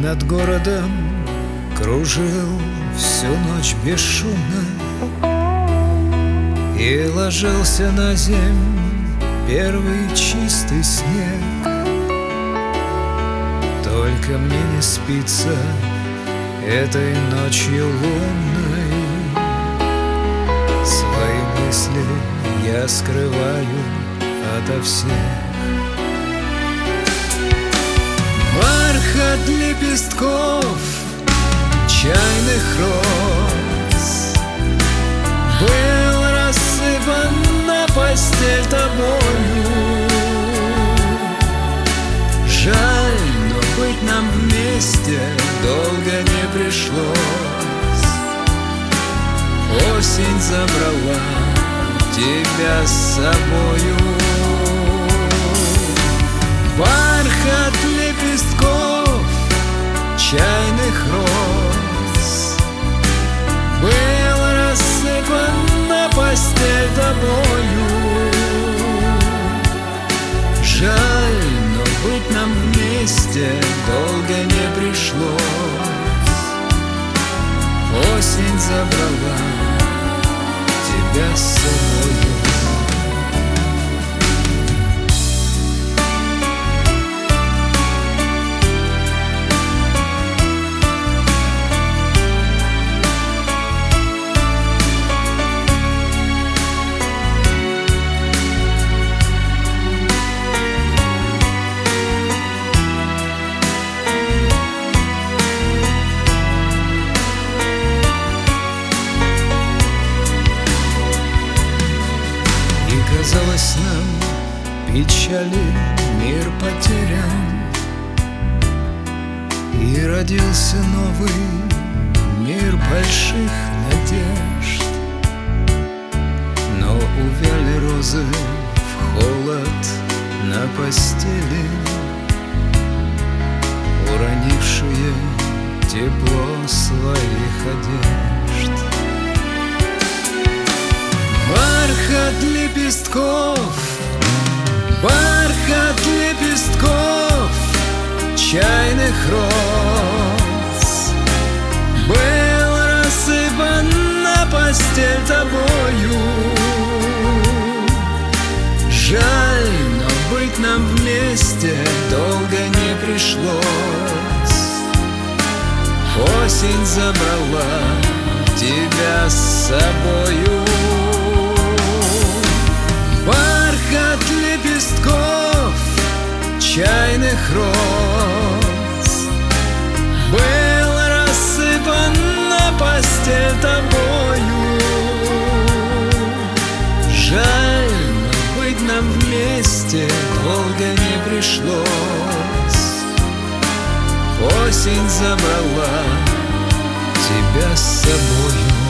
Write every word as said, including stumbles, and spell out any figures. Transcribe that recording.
над городом кружил всю ночь бесшумно, и ложился на земь первый чистый снег. Только мне не спится этой ночью лунной, свои мысли я скрываю ото всех. Бархат лепестков чайных роз был рассыпан на постель тобою. Жаль, но быть нам вместе долго не пришлось. Осень забрала тебя с собою. Бархат лепестков чайных роз был рассыпан на постель тобою. Жаль, но быть нам вместе долго не пришлось. Осень забрала тебя с собою. Казалось нам, печали мир потерян, и родился новый мир больших надежд. Но увяли розы в холод на постели, уронившие тепло своих одежд. Бархат лепестков, бархат лепестков чайных роз был рассыпан на постель тобою. Жаль, но быть нам вместе долго не пришлось. Осень забрала тебя с собою. Бархат лепестков чайных роз был рассыпан на постель тобою. Жаль, но быть нам вместе долго не пришлось. Осень забрала тебя с собою.